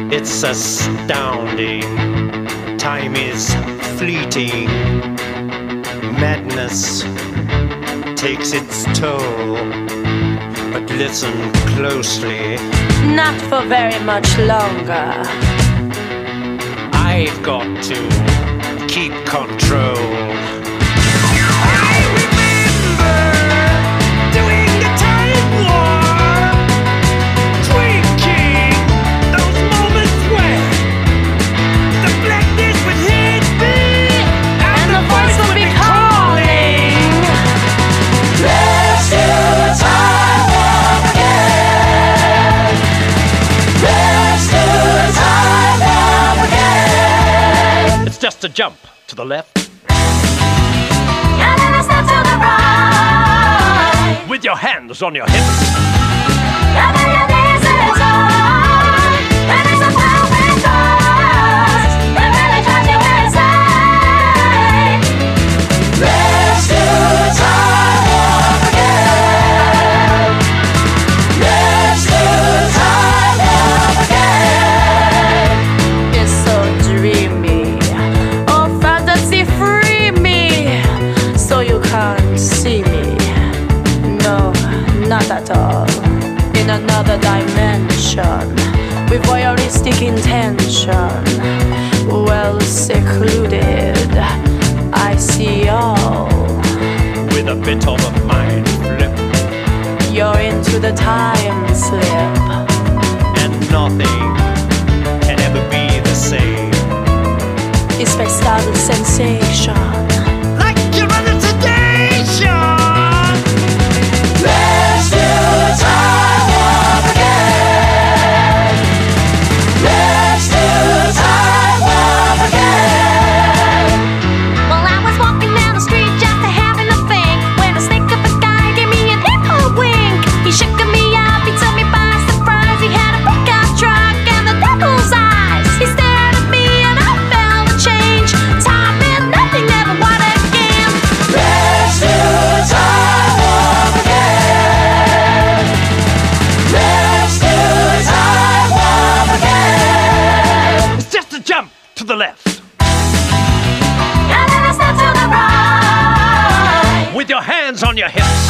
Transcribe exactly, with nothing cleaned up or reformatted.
It's astounding. Time is fleeting. Madness takes its toll. But listen closely. Not for very much longer. I've got to keep control. Just a jump to the left. And then a step to the right. With your hands on your hips. And then your knees in the toe. And it's a perfect course. It really drives you insane. Let's do time up again. Let's do time up again. It's so dreamy. See me, no, not at all. In another dimension, with voyeuristic intention, well secluded, I see all. With a bit of a mind flip, you're into the time slip, and nothing can ever be the same. It's based out of sensation. Like you're under sedation. Let's do time up again. Let's do time up again. Well, I was walking down the street just having a think, when a snake of a guy gave me an hip-hop wink. He shook me up, he took me by surprise. He had a pickup truck and the devil's eyes. He stared at me and I felt a change. Time meant nothing, never what again. Let's do time up again. Let's do time up again. It's just a jump to the left. And then a step to the right. With your hands on your hips.